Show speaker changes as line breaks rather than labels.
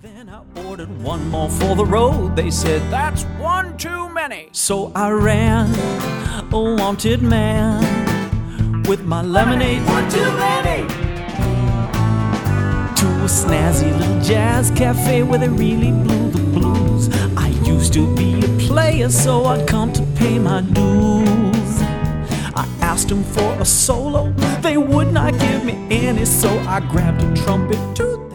Then I ordered one more for the road. They said, that's one too many. So I ran, a wanted man, with my lemonade, one too many, to a snazzy little jazz cafe where they really blew the blues. I used to be a player, so I'd come to pay my dues. I asked them for a solo, they would not give me any, so I grabbed a trumpet too.